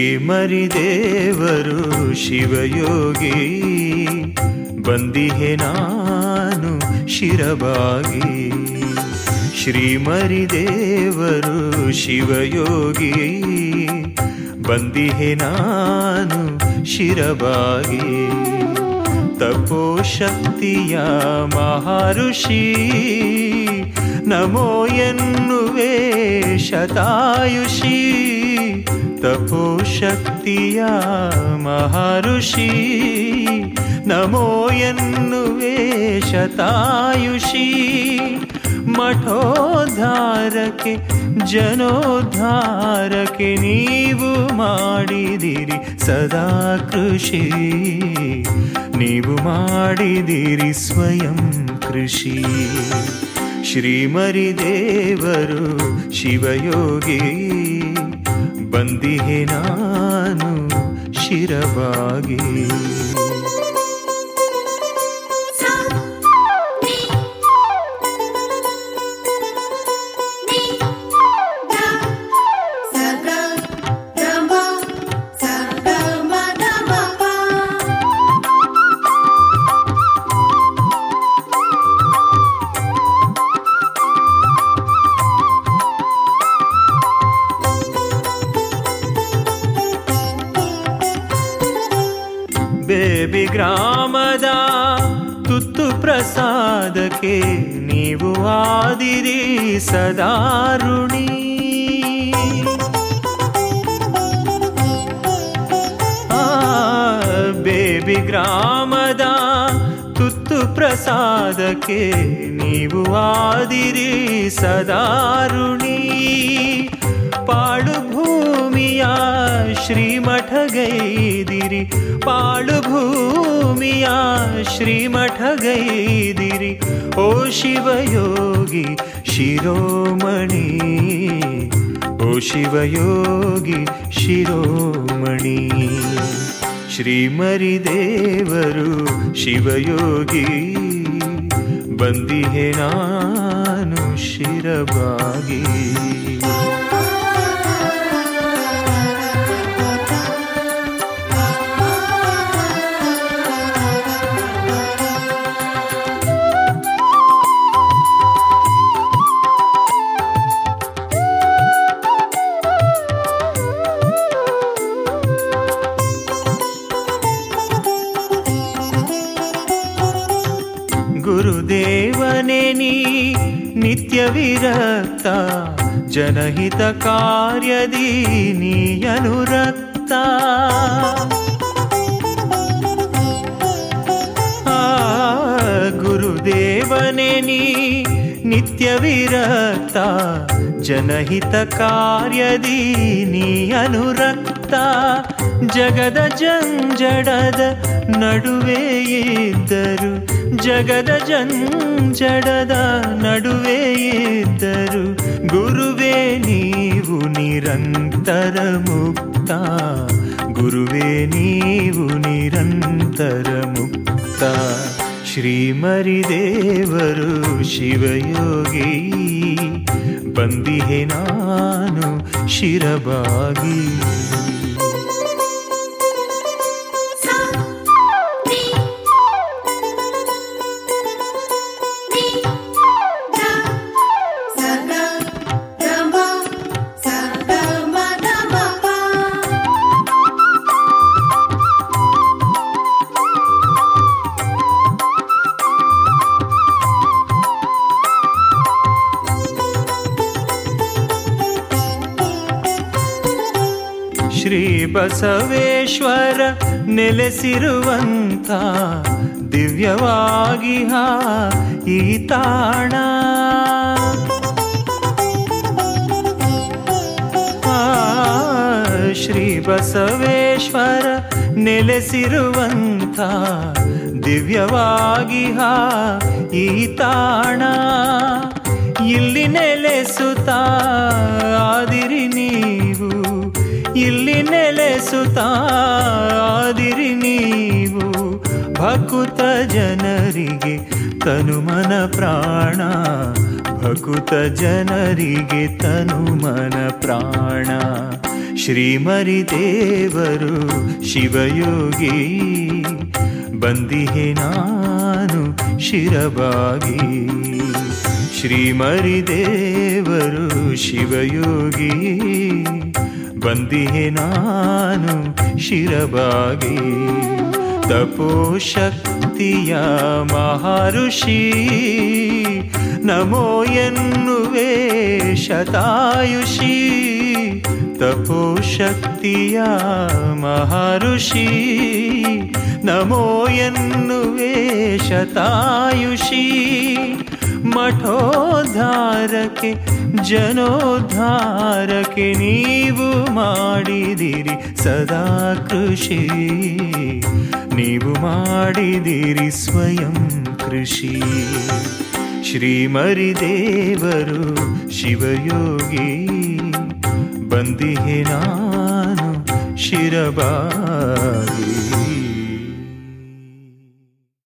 ಶ್ರೀಮರಿದೇವರು ಶಿವಯೋಗಿ, ಬಂದಿಹೆ ನಾನು ಶಿರಬಾಗಿ. ಶ್ರೀಮರಿದೇವರು ಶಿವಯೋಗಿ, ಬಂದಿಹೆ ನಾನು ಶಿರಬಾಗಿ. ತಪೋಶಕ್ತಿಯ ಮಹರ್ಷಿ, ನಮೋ ಎನ್ನುವೆ ಶತಾಯುಷಿ. ತಪೋಶಕ್ತಿಯ ಮಹರ್ಷಿ, ನಮೋ ಎನ್ನುವೆ ಶತಾಯುಷಿ. ಮಠೋದ್ಧಾರಕ್ಕೆ ಜನೋದ್ಧಾರಕ್ಕೆ ನೀವು ಮಾಡಿದಿರಿ ಸದಾ ಕೃಷಿ. ನೀವು ಮಾಡಿದಿರಿ ಸ್ವಯಂ ಕೃಷಿ. ಶ್ರೀಮರಿದೇವರು ಶಿವಯೋಗಿ, ಬಂದಿಹೆ ನಾನು ಶಿರಬಾಗಿ. ಬೇಬಿ ಗ್ರಾಮದ ತುತ್ತು ಪ್ರಸಾದಕ್ಕೆ ನೀವು ಆದಿರಿ ಸದಾರುಣಿ. ಬೇಬಿ ಗ್ರಾಮದ ತುತ್ತು ಪ್ರಸಾದಕ್ಕೆ ನೀವು ಆದಿರಿ ಸದಾರುಣಿ. ಪಾಳು ಭೂಮಿಯ ಶ್ರೀಮಠಗೈದಿರಿ, ಪಾಳು ಭೂಮಿಯ ಶ್ರೀಮಠಗೈದಿರಿ. ಓ ಶಿವಯೋಗಿ ಶಿರೋಮಣಿ, ಓ ಶಿವಯೋಗಿ ಶಿರೋಮಣಿ. ಶ್ರೀಮರಿದೇವರು ಶಿವಯೋಗಿ, ಬಂದಿಹೆ ನಾನು ಶಿರಬಾಗಿ. ಗುರುದೇವನೇ ನೀ ನಿತ್ಯ ವಿರಕ್ತ, ಜನಹಿತ ಕಾರ್ಯದಿ ನೀ ಅನುರಕ್ತ. ಗುರುದೇವನೇ ನೀ ನಿತ್ಯ ವಿರಕ್ತ, ಜನಹಿತ ಕಾರ್ಯದಿ ನೀ ಅನುರಕ್ತ. ಜಗದ ಜಂಜಡದ ನಡುವೆ ಇದ್ದರು, ಜಗದ ಜಂಜಡದ ನಡುವೆ ಇದ್ದರು. ಗುರುವೇ ನೀವು ನಿರಂತರ ಮುಕ್ತ, ಗುರುವೇ ನೀವು ನಿರಂತರ ಮುಕ್ತ. ಶ್ರೀಮರಿದೇವರು ಶಿವಯೋಗಿ, ಬಂದಿಹೆ ನಾನು ಶಿರಬಾಗಿ. ಶ್ರೀ ಬಸವೇಶ್ವರ ನೆಲೆಸಿರುವಂಥ ದಿವ್ಯವಾಗಿ ಈ ತಾಣ. ಶ್ರೀ ಬಸವೇಶ್ವರ ನೆಲೆಸಿರುವಂಥ ದಿವ್ಯವಾಗಿ ಈ ತಾಣ. ಇಲ್ಲಿ ನೆಲೆಸುತ್ತಾ ಆದಿರಿ ನೀವು, ಇಲ್ಲಿ ನೆಲೆಸುತ್ತಾ ಆದಿರಿ ನೀವು. ಭಕುತ ಜನರಿಗೆ ತನುಮನ ಪ್ರಾಣ, ಭಕುತ ಜನರಿಗೆ ತನುಮನ ಪ್ರಾಣ. ಶ್ರೀಮರಿದೇವರು ಶಿವಯೋಗಿ, ಬಂದಿಹೆ ನಾನು ಶಿರಬಾಗಿ. ಶ್ರೀಮರಿದೇವರು ಶಿವಯೋಗಿ, ಬಂದಿಹೆ ನಾನು ಶಿರಬಾಗಿ. ತಪೋಶಕ್ತಿಯ ಮಹರ್ಷಿ, ನಮೋ ಎನ್ನುವೆ ಶತಾಯುಷಿ. ತಪೋಶಕ್ತಿಯ ಮಹರ್ಷಿ, ನಮೋ ಎನ್ನುವೆ ಶತಾಯುಷಿ. ಮಠೋದ್ಧಾರಕ್ಕೆ ಜನೋದ್ಧಾರಕ್ಕೆ ನೀವು ಮಾಡಿದಿರಿ ಸದಾ ಕೃಷಿ, ನೀವು ಮಾಡಿದಿರಿ ಸ್ವಯಂ ಕೃಷಿ. ಶ್ರೀಮರಿದೇವರು ಶಿವಯೋಗಿ, ಬಂದಿಹೆ ನಾನು ಶಿರಬಾಗಿ.